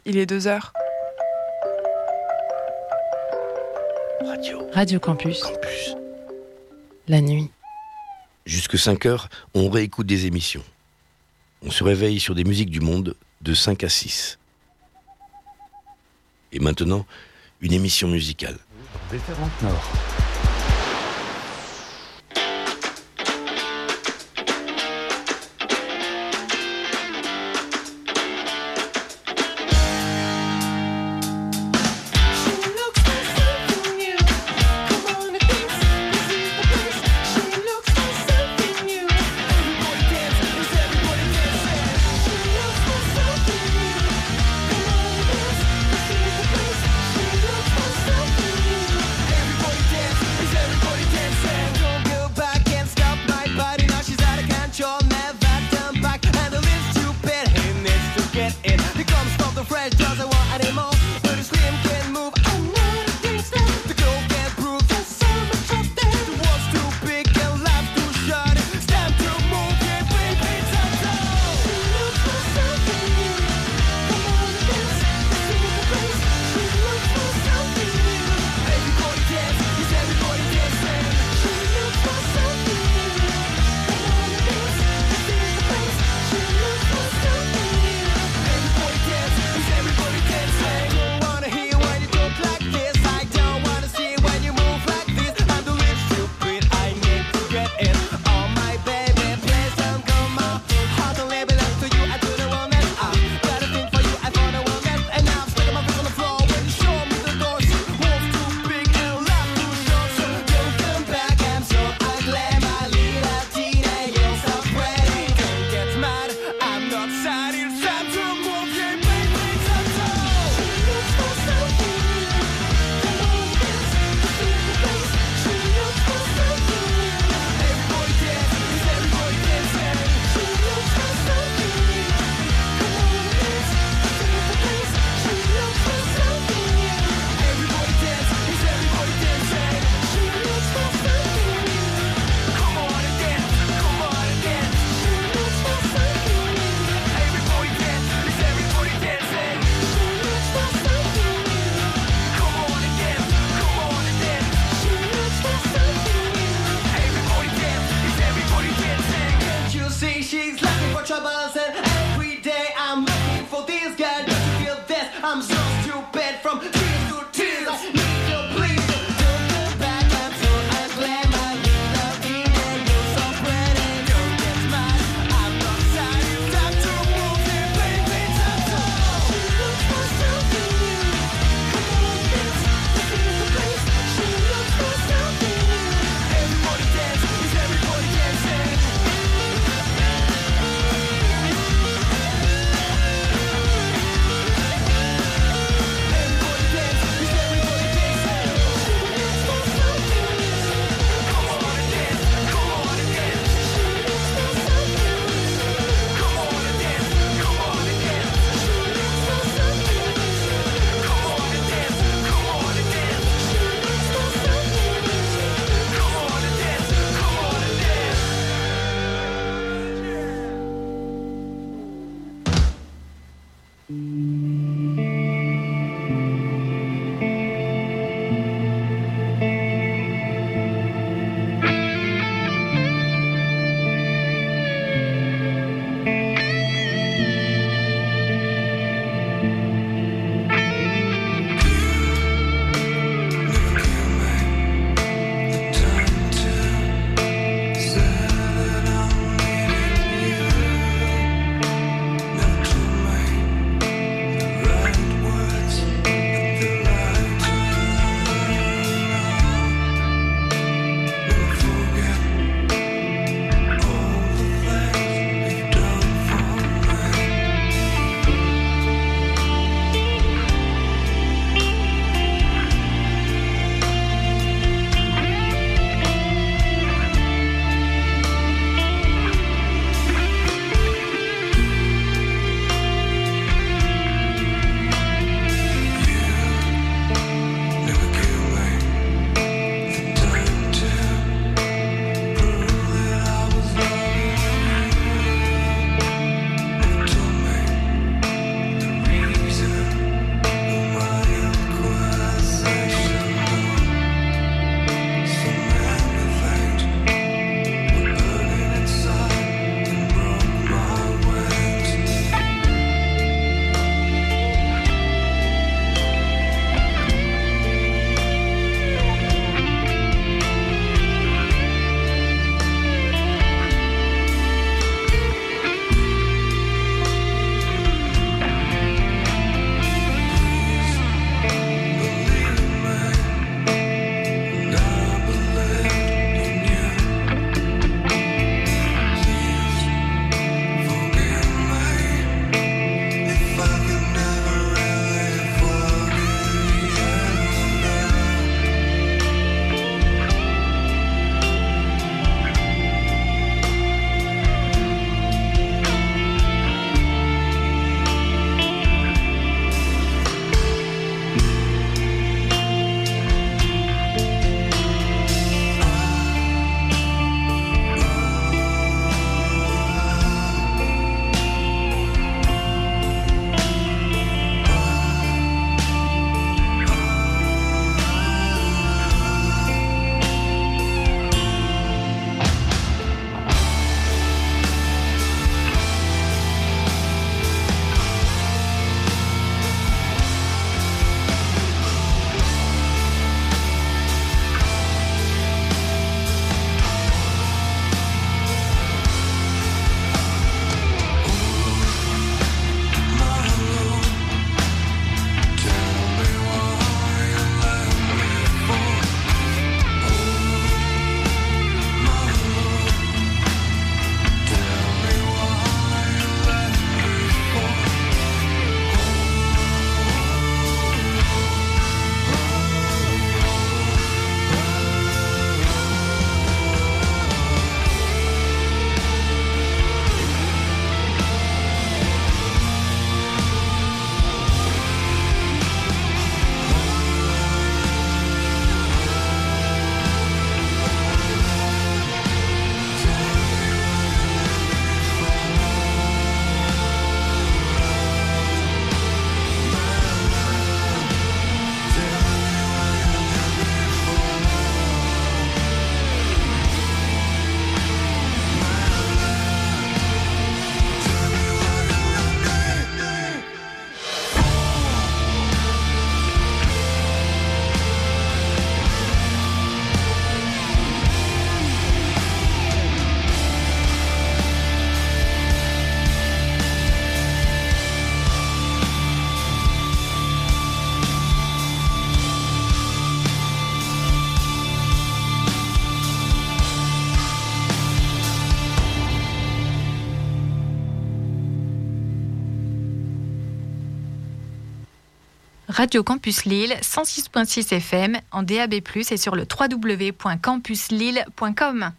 Il est 2h. Radio Campus. La nuit. Jusque 5h, on réécoute des émissions. On se réveille sur des musiques du monde de 5 à 6. Et maintenant, une émission musicale. Déferrante Nord. Radio Campus Lille, 106.6 FM, en DAB+, et sur le www.campuslille.com.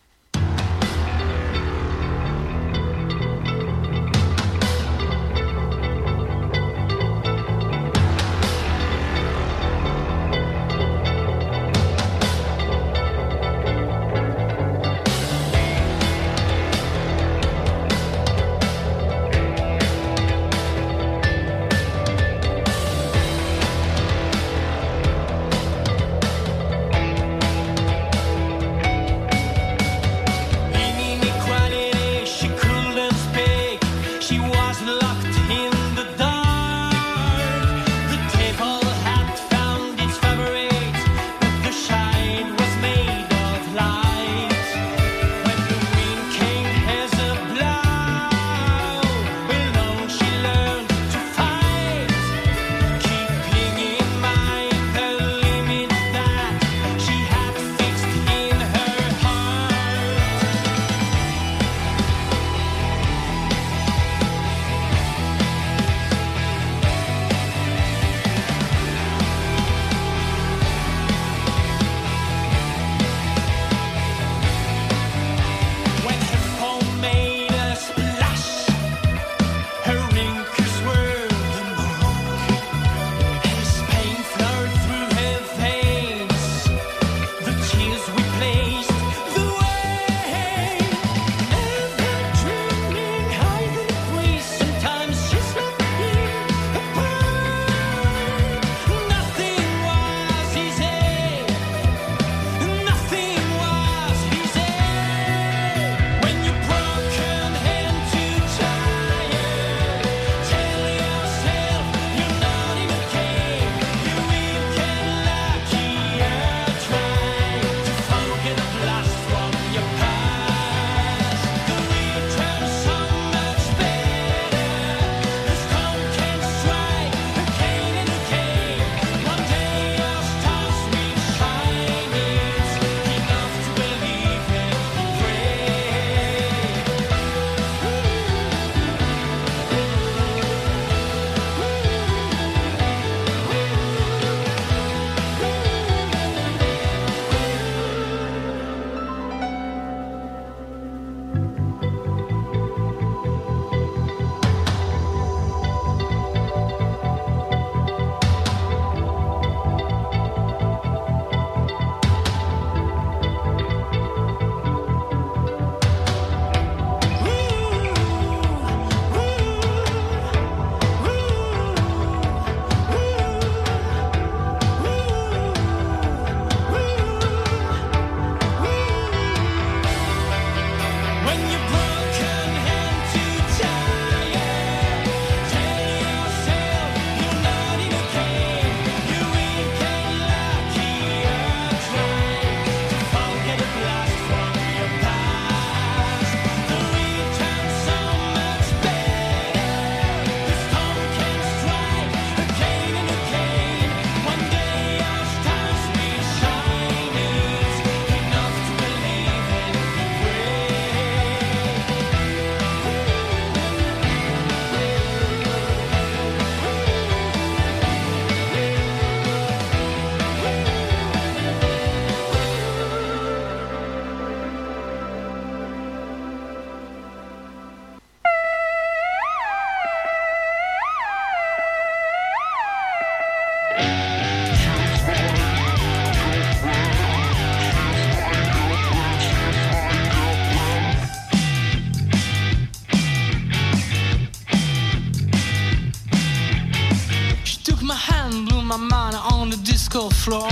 Floor.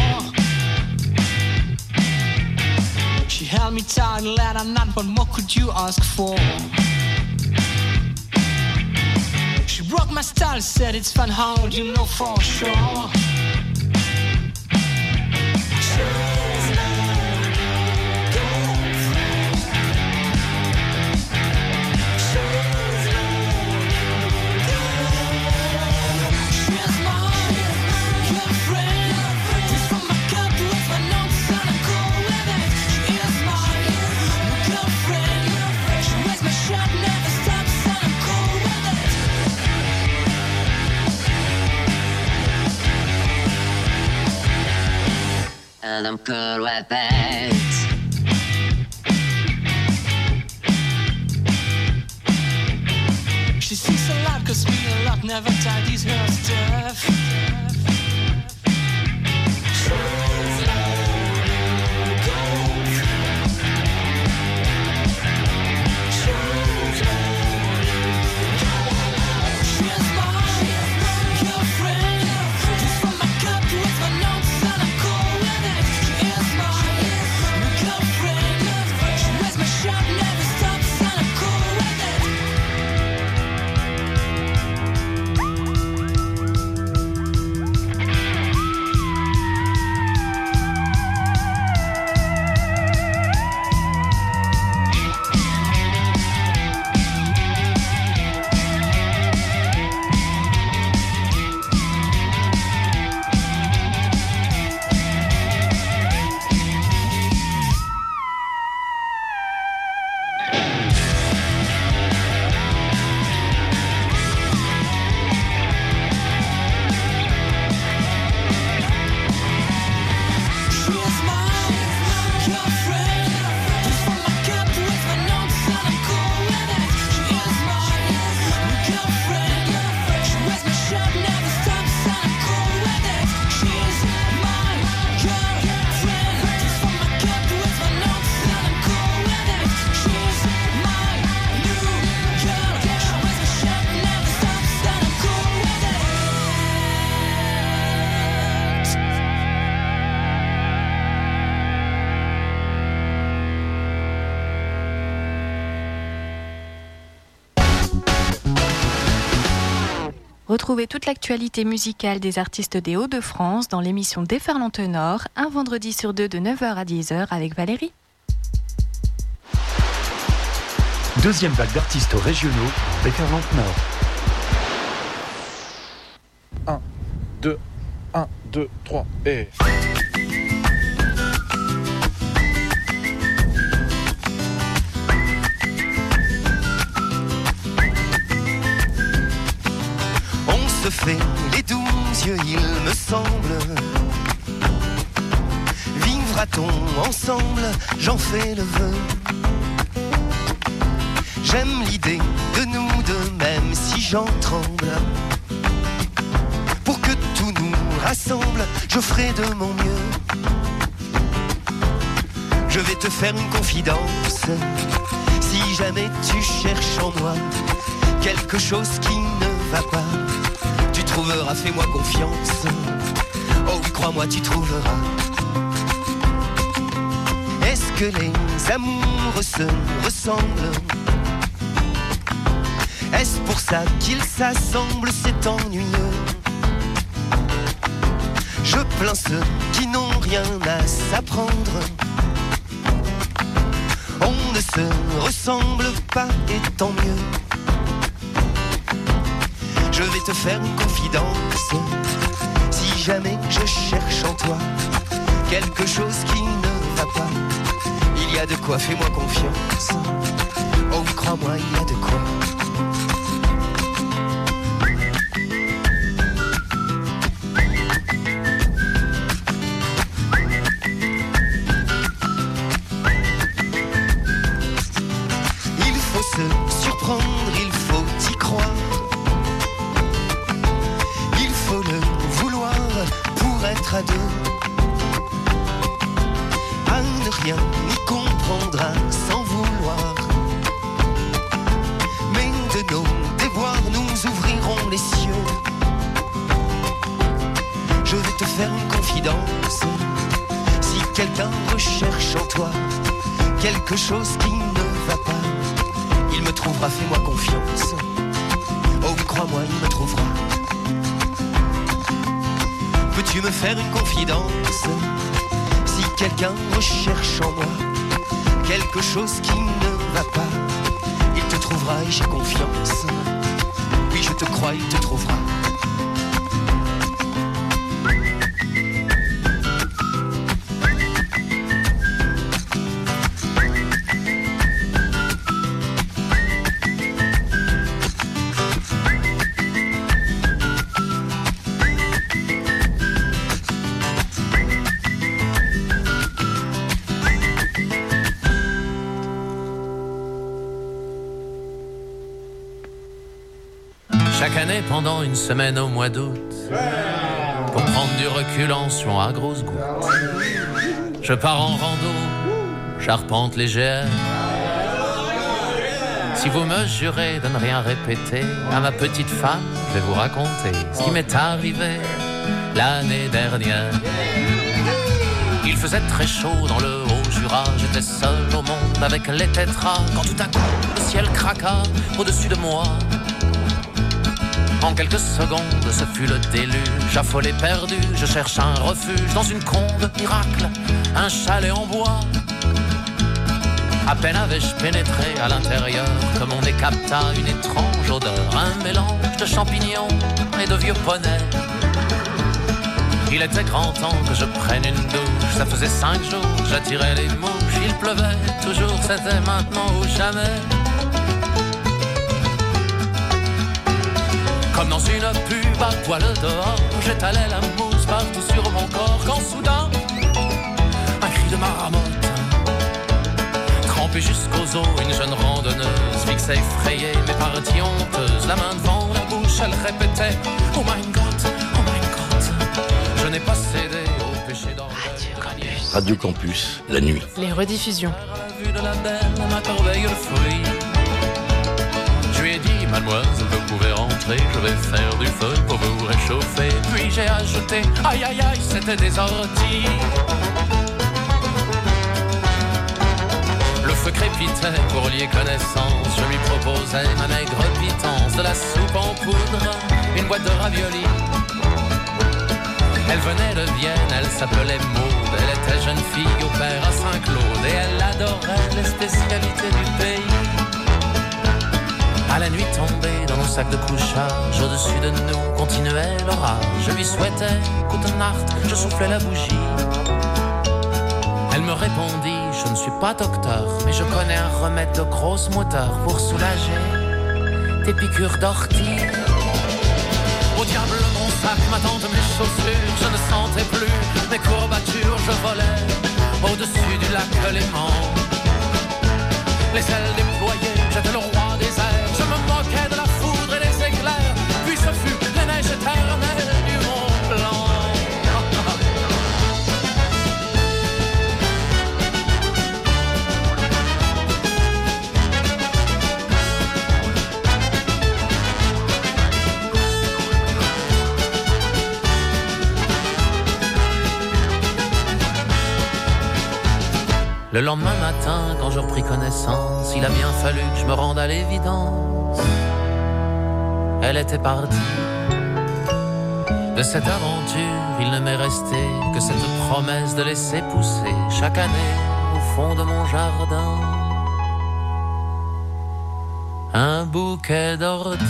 She held me tight and let her not, but what could you ask for? She broke my style, said it's fun, how would you know for sure? encore répète. She sees a lot, cause me a lot, never tidies her stuff. Retrouvez toute l'actualité musicale des artistes des Hauts-de-France dans l'émission Déferlante Nord, un vendredi sur deux de 9h à 10h avec Valérie. Deuxième vague d'artistes régionaux, Déferlante Nord. 1, 2, 1, 2, 3 et... On se fait les 12 yeux, il me semble. Vivra-t-on ensemble, j'en fais le vœu. J'aime l'idée de nous deux, même si j'en tremble. Pour que tout nous rassemble, je ferai de mon mieux. Je vais te faire une confidence. Si jamais tu cherches en moi quelque chose qui ne va pas, tu trouveras, fais-moi confiance. Oh oui, crois-moi, tu trouveras. Est-ce que les amours se ressemblent? Est-ce pour ça qu'ils s'assemblent? C'est ennuyeux. Je plains ceux qui n'ont rien à s'apprendre. On ne se ressemble pas et tant mieux. Je vais te faire une confidence. Si jamais je cherche en toi quelque chose qui ne va pas, il y a de quoi, fais-moi confiance. Oh oui, crois-moi, il y a de quoi. Il faut se surprendre, il faut y croire. Il faut le vouloir pour être à deux. À ne rien y comprendre sans vouloir. Mais de nos déboires nous ouvrirons les cieux. Je vais te faire une confidence. Si quelqu'un recherche en toi quelque chose qui ne va pas, il me trouvera, fais-moi confiance. Oh oui, crois-moi, il me trouvera. Peux-tu me faire une confidence? Si quelqu'un recherche en moi quelque chose qui ne va pas, il te trouvera et j'ai confiance. Oui, je te crois, il te trouvera. traîner pendant une semaine au mois d'août pour prendre du recul en suant à grosses gouttes. Je pars en rando, j'arpente les GR. Si vous me jurez de ne rien répéter, à ma petite femme, je vais vous raconter ce qui m'est arrivé l'année dernière. Il faisait très chaud dans le Haut-Jura, j'étais seul au monde avec les tétras, quand tout à coup le ciel craqua au-dessus de moi. En quelques secondes, ce fut le déluge, affolé, perdu, je cherche un refuge dans une combe miracle, un chalet en bois. À peine avais-je pénétré à l'intérieur que mon nez capta une étrange odeur, un mélange de champignons et de vieux poneys. Il était grand temps que je prenne une douche, ça faisait 5 jours, j'attirais les mouches, il pleuvait toujours, c'était maintenant ou jamais. Comme dans une pub à poil dehors, j'étalais la mousse partout sur mon corps, quand soudain, un cri de marmotte. Trempée jusqu'aux os, une jeune randonneuse fixait effrayée, mais partie honteuse, la main devant la bouche, elle répétait « Oh my God, oh my God ». Je n'ai pas cédé au péché d'orgueil. Radio Campus, la nuit. Les rediffusions. De la belle, ma corbeille le fruit. Je lui ai dit, mademoiselle, vous pouvez rentrer, je vais faire du feu pour vous réchauffer. Puis j'ai ajouté, aïe aïe aïe, c'était des orties. Le feu crépitait pour lier connaissance, je lui proposais ma maigre pitance, de la soupe en poudre, une boîte de raviolis. Elle venait de Vienne, elle s'appelait Maude, elle était jeune fille au père à Saint-Claude et elle adorait les spécialités du pays. À la nuit tombée dans nos sacs de couchage, au-dessus de nous continuait l'orage. Je lui souhaitais gute Nacht, je soufflais la bougie. Elle me répondit, je ne suis pas docteur, mais je connais un remède de grosse moteur pour soulager tes piqûres d'ortie. Au diable mon sac, ma tente, mes chaussures, je ne sentais plus mes courbatures, je volais au-dessus du lac Léman. Les ailes déployées, j'étais le roi des airs, je me moquais de la foudre et des éclairs, puis ce fut les neiges éternelles du Mont Blanc. Le lendemain matin, quand je repris connaissance, il a bien fallu que je me rende à l'évidence. Elle était partie. De cette aventure, il ne m'est resté que cette promesse de laisser pousser chaque année au fond de mon jardin un bouquet d'orties.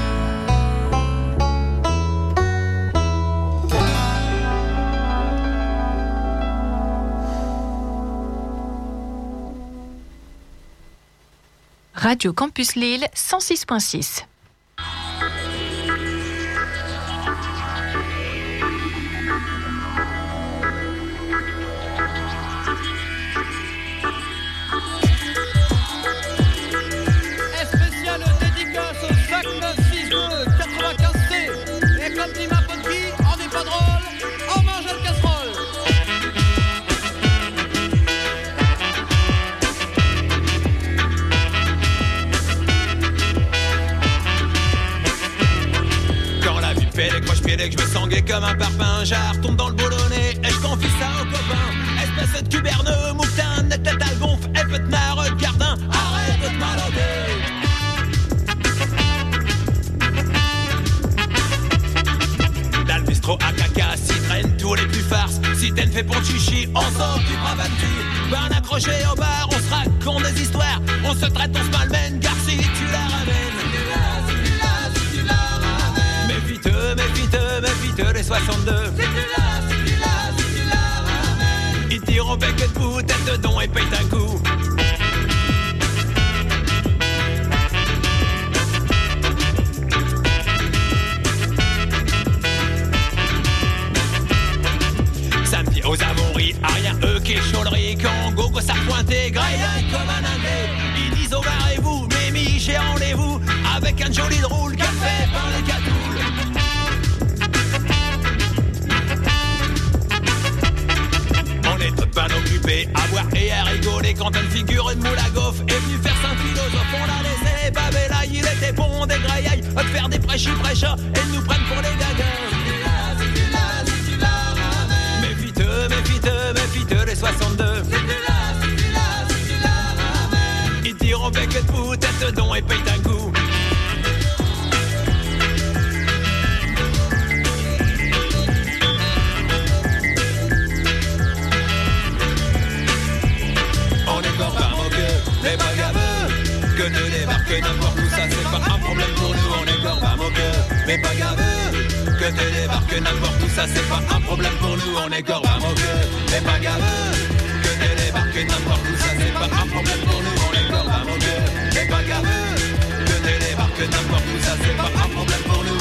Radio Campus Lille 106.6. Spéciale dédicace au sac 962 95C. Et comme dit ma pote Guy, on n'est pas drôle, on mange le casserole. Que je me sens gay comme un parpaing, j'artombe dans le boulonnet et je confie ça aux copains. Espèce de cuberneux, moutin, net tête à gonf, et petnard, gardin, arrête de te maloguer. Dans le bistrot à caca, s'y traînent tous les plus farces. Si t'es une fait pour chichi, on s'occupera pas-tu. Ben accroché au bar, on se raconte des histoires. On se traite, on se malmène, car si tu la ramènes. Méfie-te les 62. Si tu la ramènes. Ils tirent au bec de bout, tête de don et paye un coup. Samedi aux Amoris, à rien eux qui chaulerie. Quand gogo ça pointait, graille comme un indé. Ils disent au barrez-vous, Mimi j'ai rendez-vous avec un joli drôle café par les quatre. et à boire et à rigoler quand une figure de moule à gaufre est venue faire saint philosophe. On l'a laissé baver là, il était bon des graillailles, de faire des prêchis prêcheurs et de nous prendre pour les gagas. Méfie-te, les 62. Ils tirent bec de fou, tête don et paye d'un coup. On est copains au gueux, les bagaveux, que de débarquer n'importe où, ça c'est pas un problème pour nous. On est copains au gueux, les bagaveux, que de débarquer n'importe où, ça c'est pas un problème pour nous. On est copains au gueux, les bagaveux, que de débarquer n'importe où, ça c'est pas un problème pour nous. On est copains au gueux, les bagaveux, que de débarquer n'importe où, ça c'est pas un problème pour nous.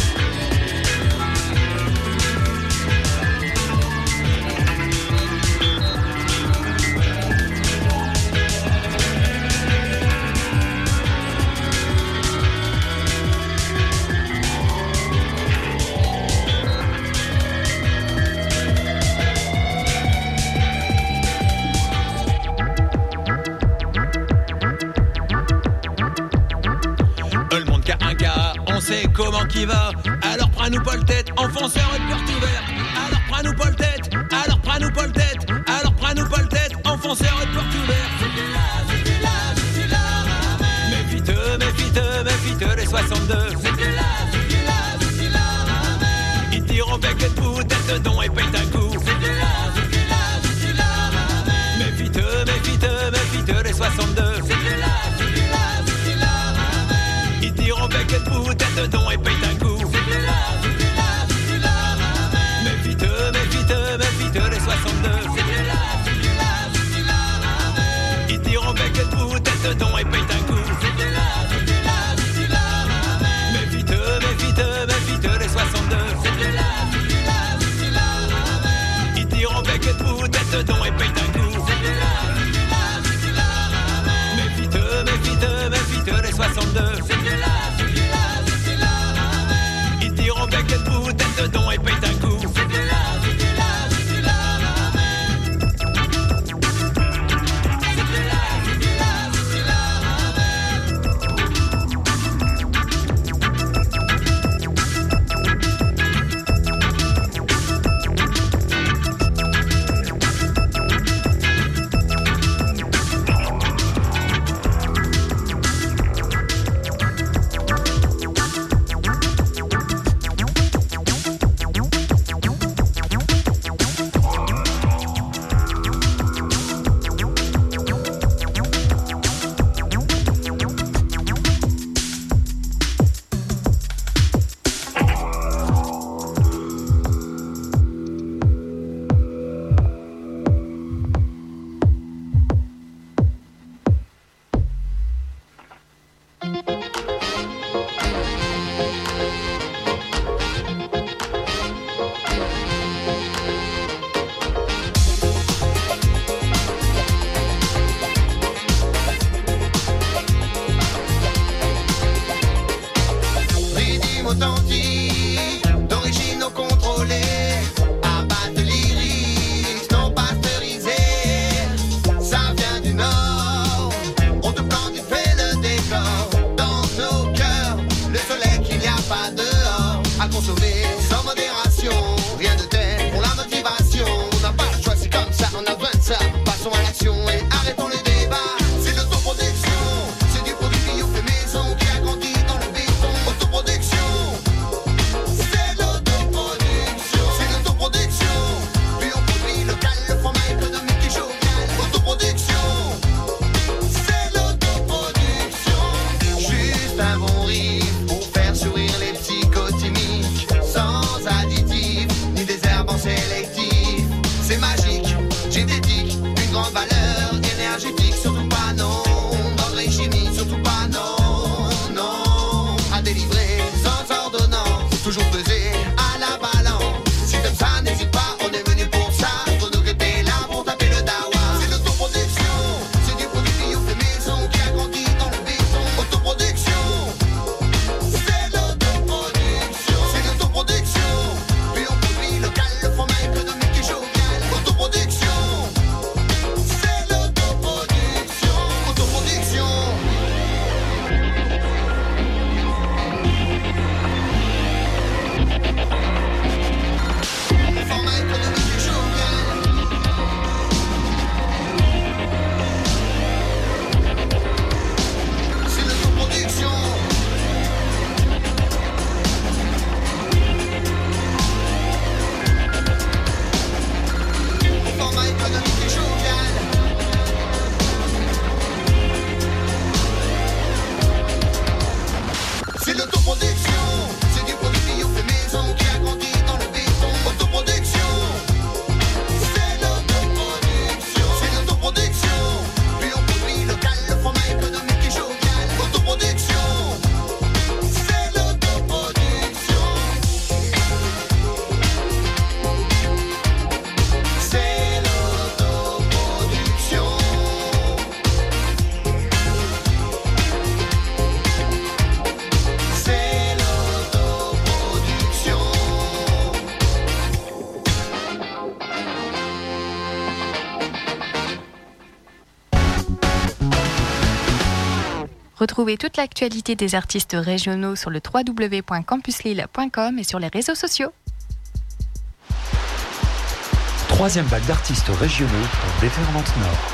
On sait comment qui va, alors prends-nous pas le tête, enfonceur et porte ouverte. Alors prends-nous pas le tête, alors prends-nous pas le tête, alors prends-nous pas le tête, enfonceur et porte ouverte. Méfie-te, les 62. Ils tirent au bec de fou, tête don et paye d'un coup. Méfie-te, les 62. Ils tirent au bec de fou, tête don et paye d'un coup. Méfie-te, les 62. Ils tirent au bec de fou, tête don et paye d'un coup. Méfie-te, les 62. Retrouvez toute l'actualité des artistes régionaux sur le www.campuslille.com et sur les réseaux sociaux. Troisième vague d'artistes régionaux pour Déferlante Nord.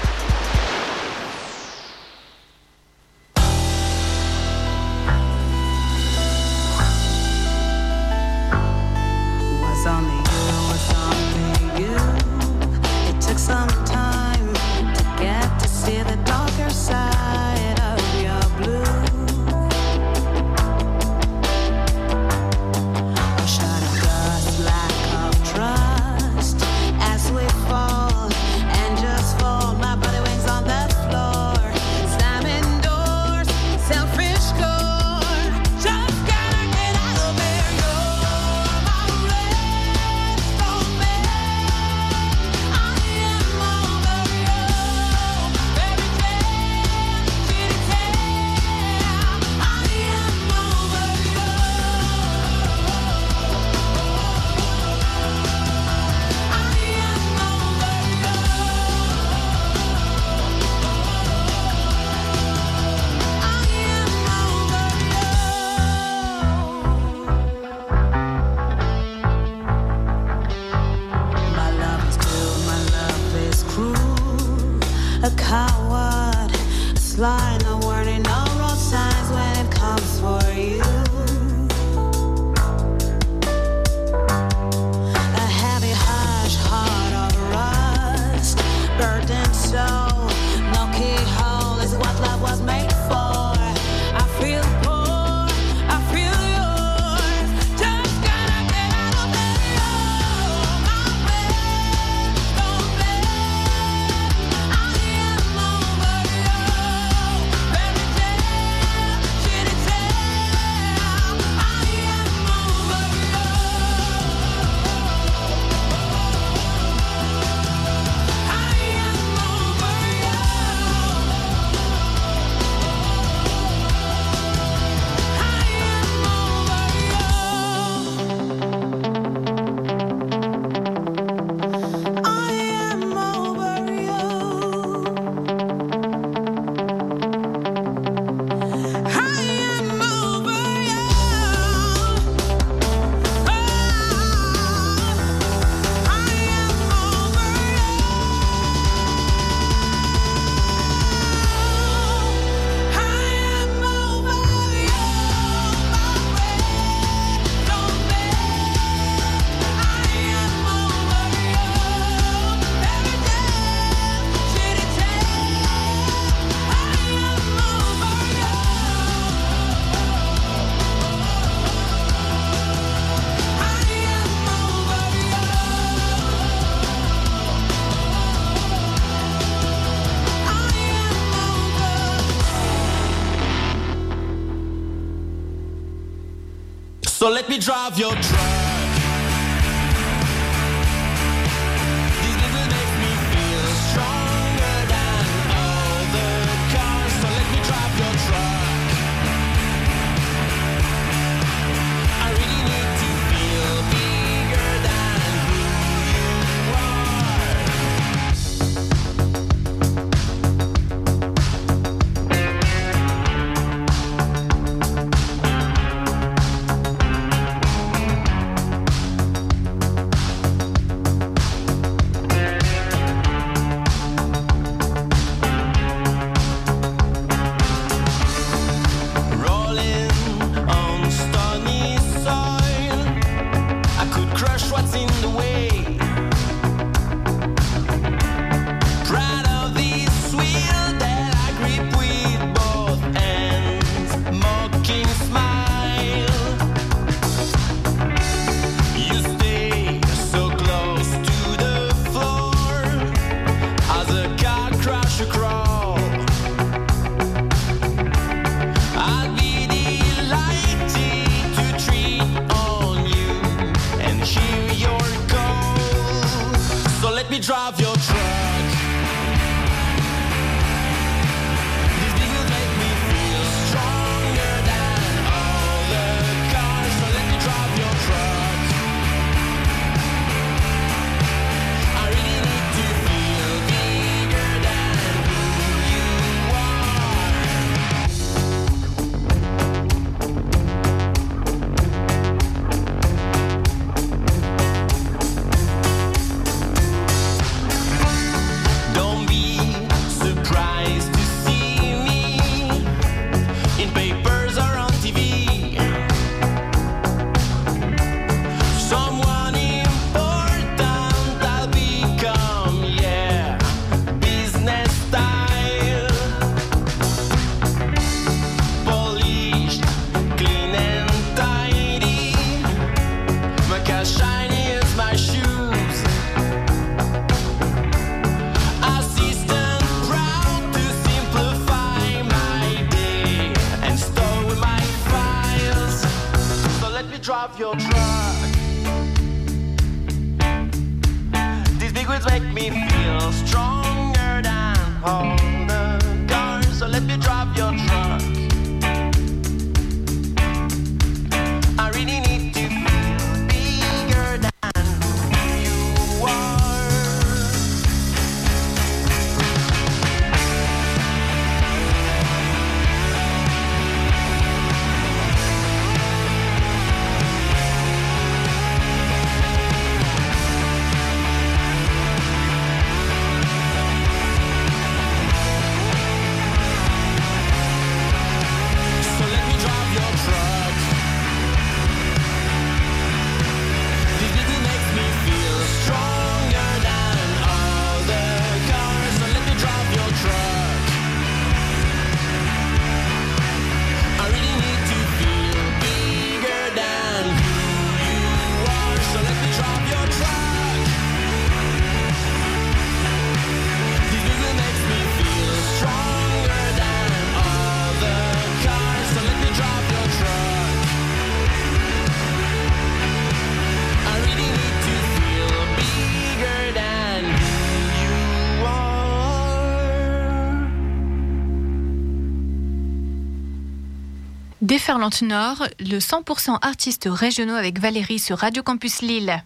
So let me drive your truck. This little makes me feel stronger than all the cars. So let me drive your truck. I really need to feel bigger than who drive your truck. This thing will make me feel stronger than all the cars. So let me drive your truck. I really need to feel bigger than who you are. me feel stronger than all the cars. So let me drive your truck. I really need to feel bigger than you are. Déferlante Nord, le 100% artistes régionaux avec Valérie sur Radio Campus Lille.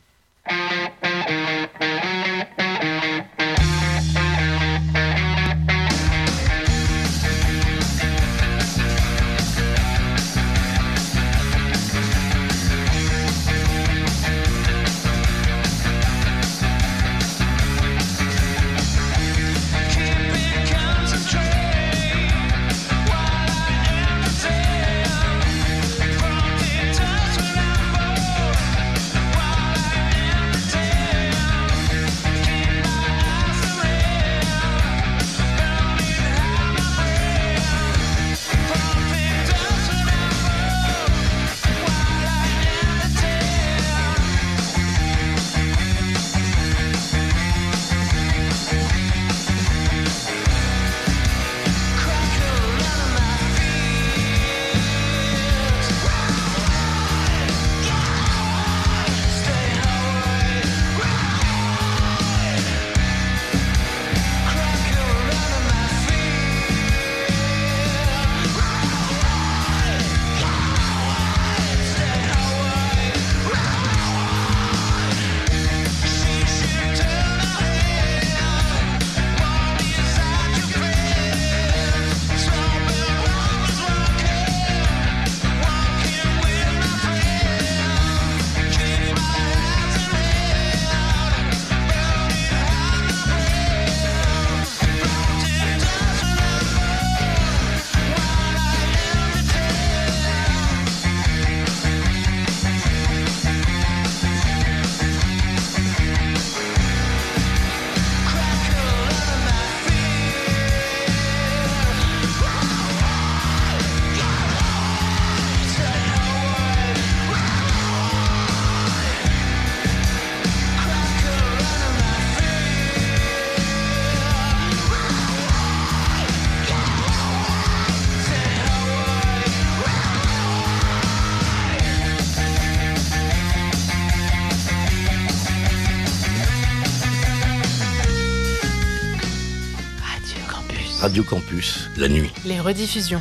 Radio Campus, la nuit. Les rediffusions.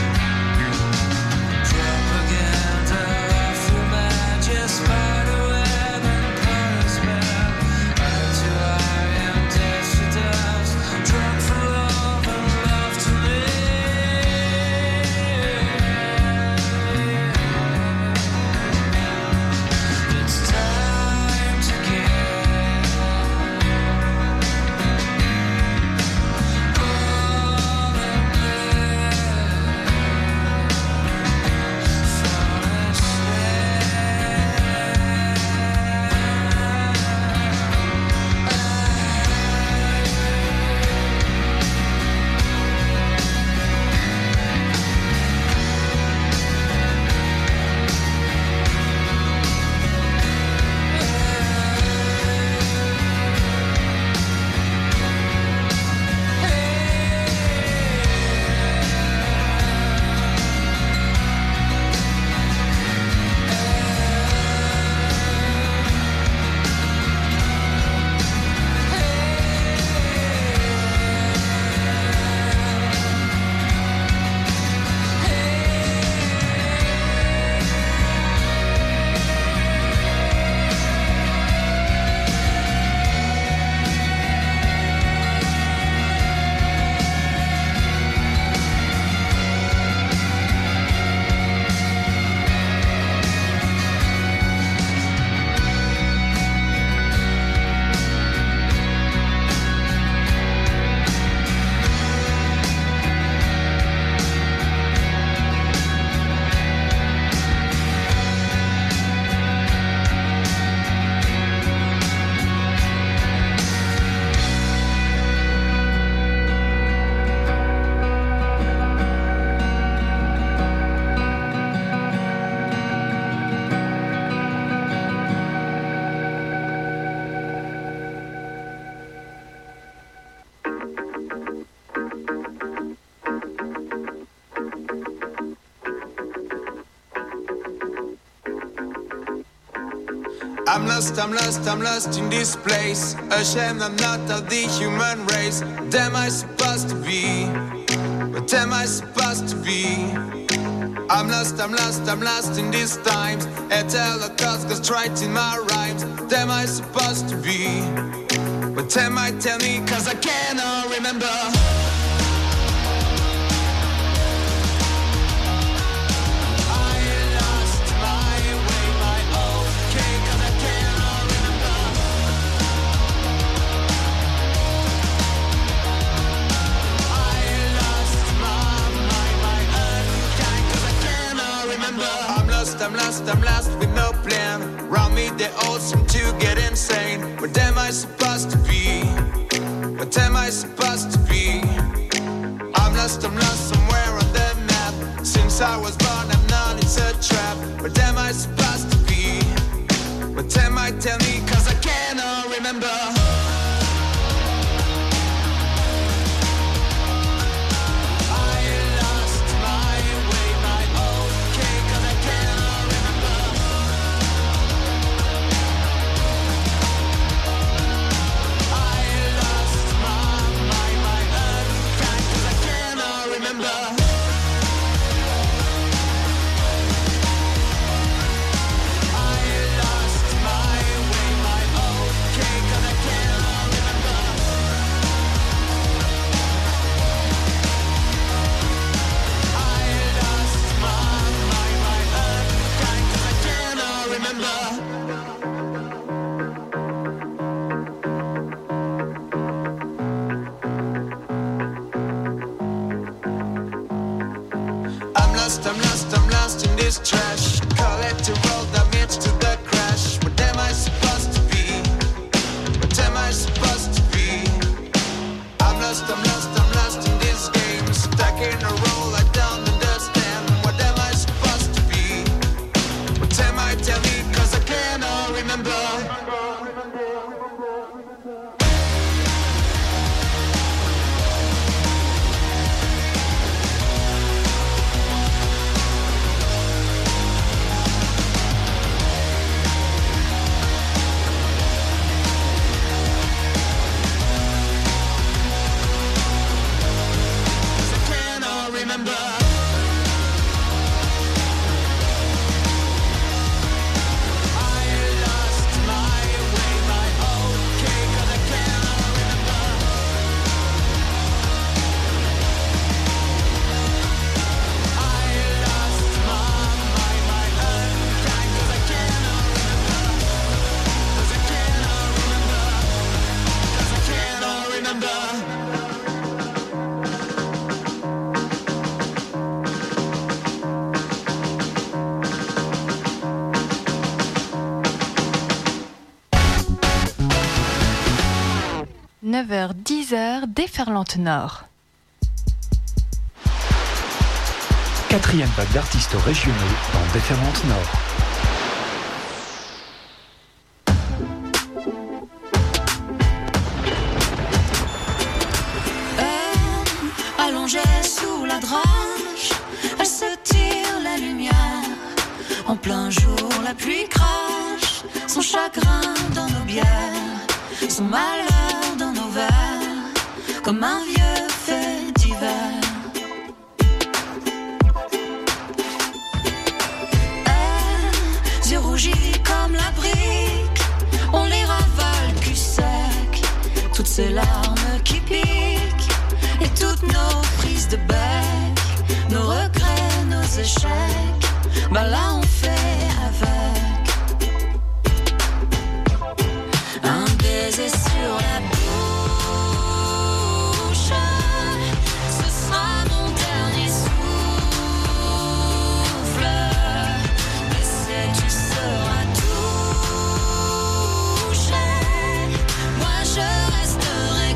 Propaganda, full magic, spider web. I'm lost in this place. Ashamed I'm not of the human race. What am I supposed to be? What am I supposed to be? I'm lost in these times. At Holocaust goes right in my rhymes. What am I supposed to be? What am I, tell me, cause I cannot remember. I'm lost with no plan. Round me they all seem to get insane. What am I supposed to be? What am I supposed to be? I'm lost somewhere on the map. Since I was born I'm not, it's a trap. What am I supposed to be? What am I, tell me, cause I cannot remember. I'm lost in this trash. Collateral damage to the crash. What am I supposed to be? What am I supposed to be? I'm lost in this game. Stuck in a role I don't understand. What am I supposed to be? What am I, tell me, cause I cannot remember. « 9h, 10h, Déferlante Nord. Quatrième vague d'artistes régionaux dans Déferlante Nord. Allongée sous la drage, elle se tire la lumière. En plein jour, la pluie crache son chagrin dans nos bières, son malheur dans nos verres, comme un vieux fait d'hiver. Elle, yeux rougis comme la brique, on les ravale cul sec. Toutes ces larmes qui piquent et toutes nos prises de bec, nos regrets, nos échecs, bah là on fait avec. Un baiser sur la bouche, ce sera mon dernier souffle. Mais sais, tu seras touché, moi je resterai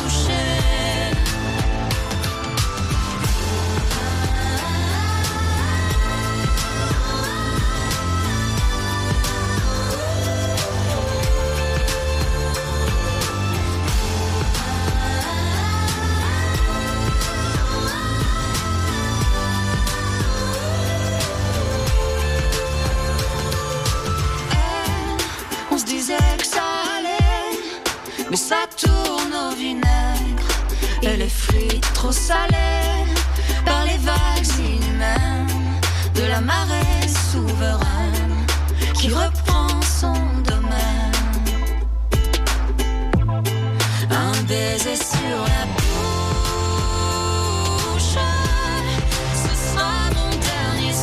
couché. vie trop salée par les vagues inhumaines de la marée souveraine qui reprend son domaine. Un baiser sur la bouche, ce sera mon dernier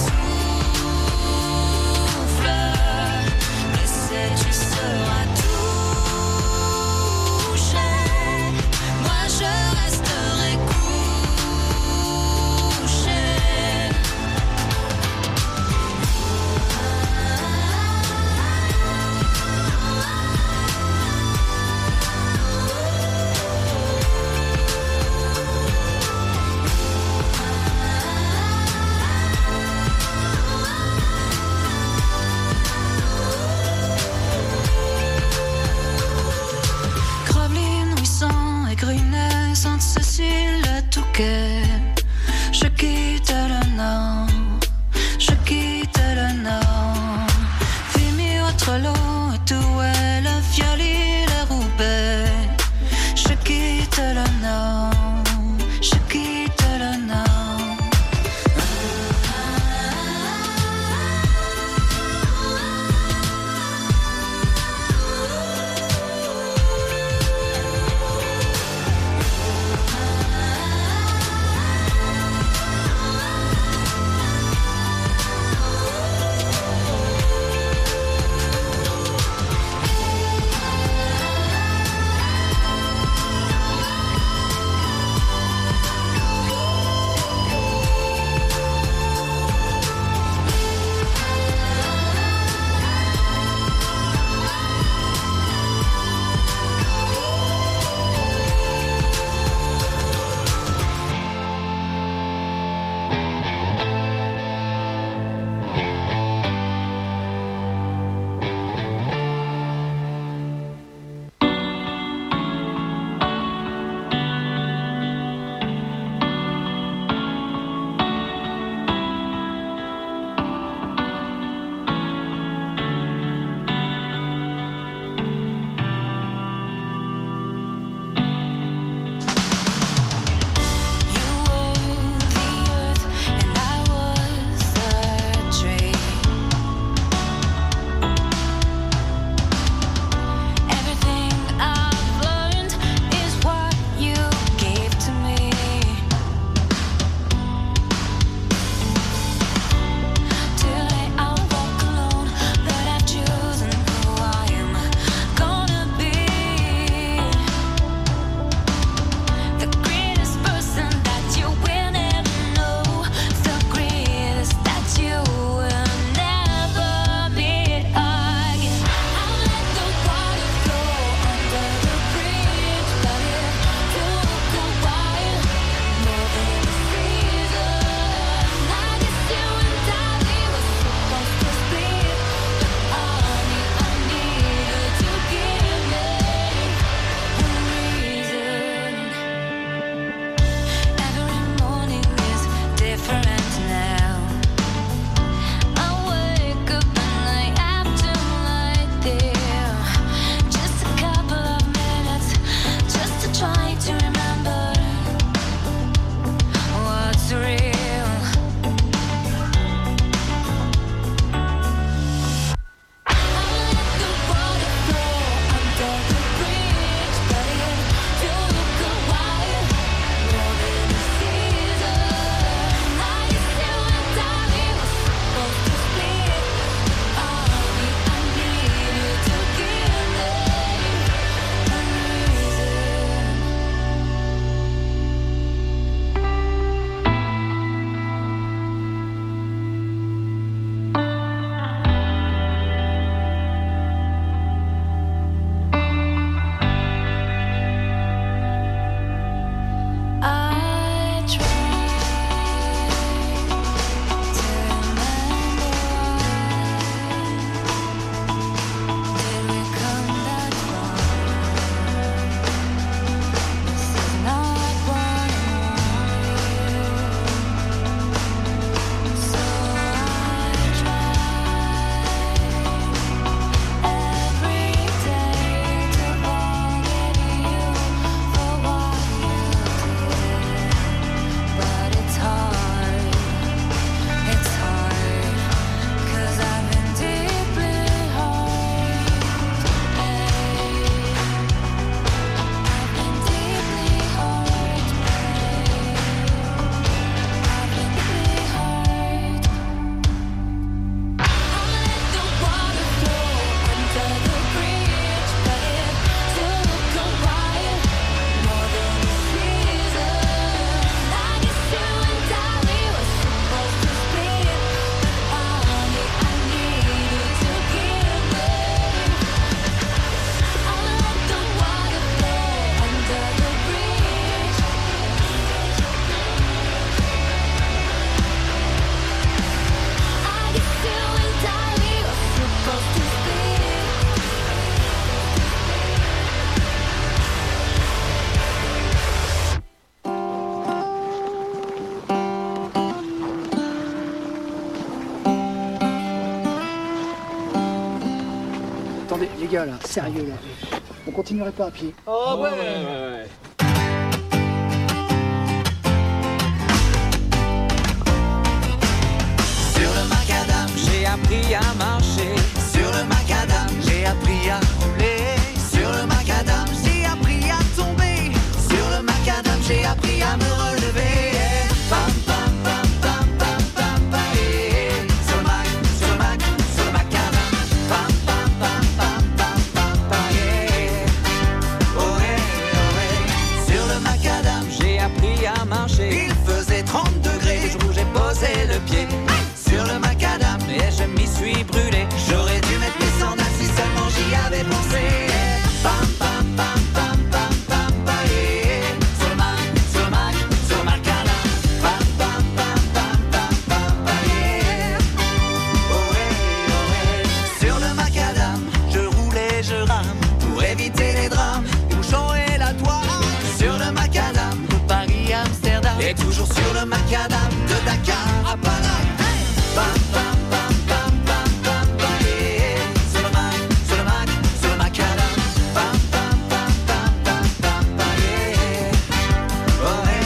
souffle. Blessé, tu seras touché, moi je resterai couché. Gravelines, Ouessant et Grinet, Sainte-Cécile, le Touquet. Je quitte le Nord, je quitte le Nord. Vimy, Waterloo et Douai, le Violi, le Roubaix. Je quitte le Nord, je quitte le Nord. gars là, sérieux là. On continuerait pas à pied. Oh ouais. Sur le macadam, j'ai appris à marcher. Sur le macadam, j'ai appris à rouler. Sur le macadam, j'ai appris à tomber. Sur le macadam, j'ai appris à me relever. Pam pam pam pam pam pam pam. Sur le macadam. Pam pam pam pam pam pam pam. Oh hey. Sur le macadam, j'ai appris à marcher. Il faisait 30 degrés, le jour où j'ai posé le pied. Sur le macadam, et je m'y suis brûlé. J'aurais dû mettre mes sandales si seulement j'y avais pensé. Pam pam pam pam pam pam pam. Sur le macadam. Pam pam pam pam pam pam pam. Oh hey. Sur le macadam, je roule et je rame pour éviter les drames. Bouchon et la toile. Sur le macadam, de Paris à Amsterdam. Et toujours sur le macadam, de Dakar à Paname. Pam pam pam pam pam pam pam. Sur le macadam. Pam pam pam pam pam pam pam. Oh hey.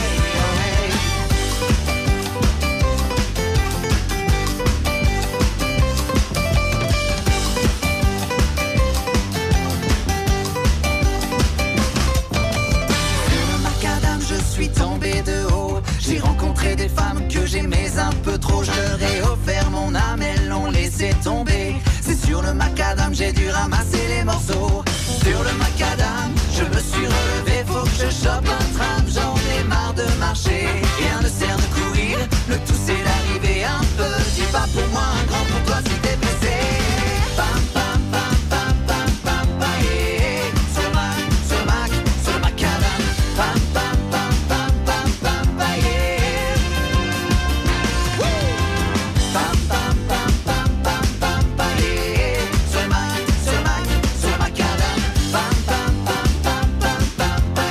Sur le macadam, je suis tombé de haut. J'ai rencontré des femmes que j'aimais un peu trop. Je leur ai offert mon âme, elles l'ont laissé tomber. C'est sur le macadam, j'ai dû ramasser les morceaux. Sur le macadam, je me suis relevé. Faut que je chope un tram, j'en ai marre de marcher. Rien ne sert de courir, le tout c'est d'arriver. Un petit pas pour moi, un grand pour toi si t'es blessé. Pam pam pam pam pam pam pam. Sur le macadam. Pam pam pam pam pam pam pam. Pam pam pam pam pam pam pam. Sur le macadam. Pam pam pam pam pam pam pam.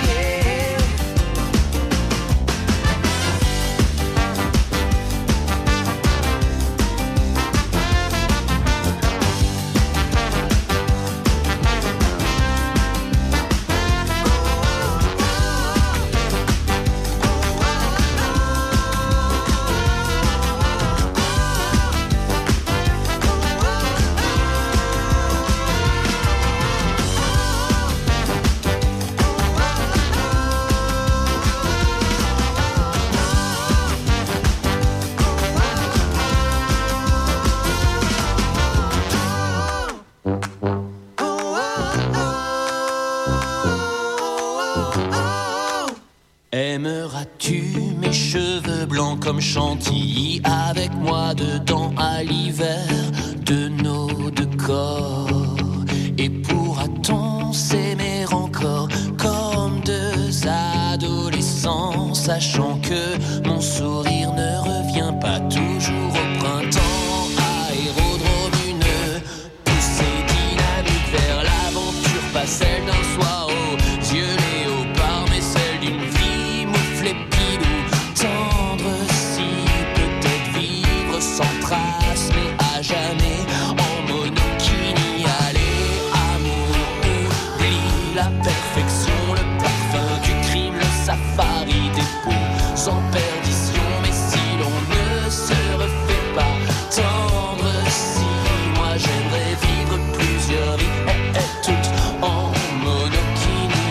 Aimeras-tu mes cheveux blancs comme chantilly, avec moi dedans à l'hiver de nos deux corps? Et pourra-t-on s'aimer encore comme deux adolescents, sachant que mon sourire ne revient pas toujours au printemps? Aérodrome, une poussée dynamique vers l'aventure, pas celle d'un soir aux yeux léopards, mais celle d'une vie mouflée pilou, tendre si, peut-être vivre sans trace, mais à jamais en monokini. Allez, amour, oublie la perfection, le parfum du crime, le safari des peaux sans perdition. Mais si l'on ne se refait pas tendre, si moi j'aimerais vivre plusieurs vies, toutes en monokini.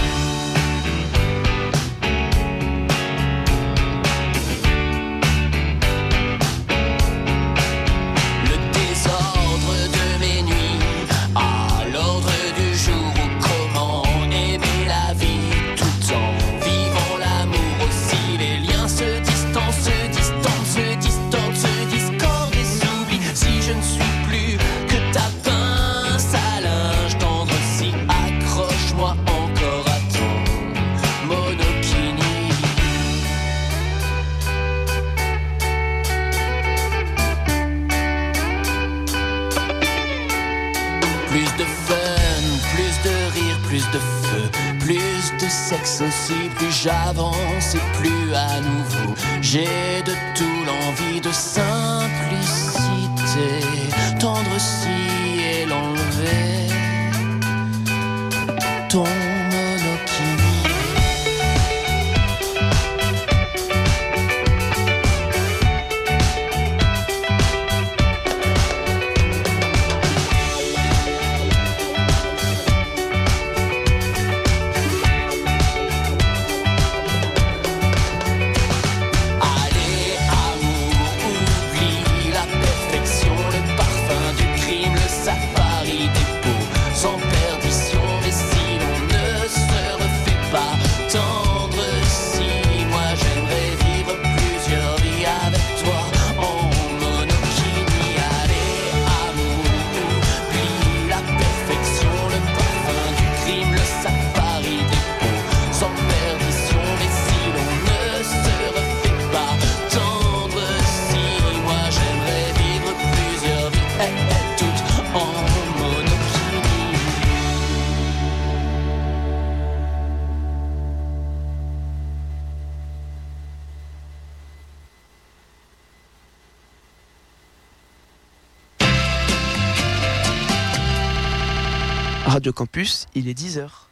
Le désordre de mes nuits à l'ordre du jour, ou comment aimer la vie tout en vivant l'amour aussi. Les liens se distancent, se discordent et s'oublient. Si je ne suis plus que ta pince à linge tendre, si accroche-moi encore à ton monokini. Plus de fun, plus de rire, plus de feu, plus de sexe aussi. Plus j'avance et plus à nouveau j'ai de tout l'envie de simplicité, tendre si et l'enlever. ton monokini. Radio Campus, il est 10h.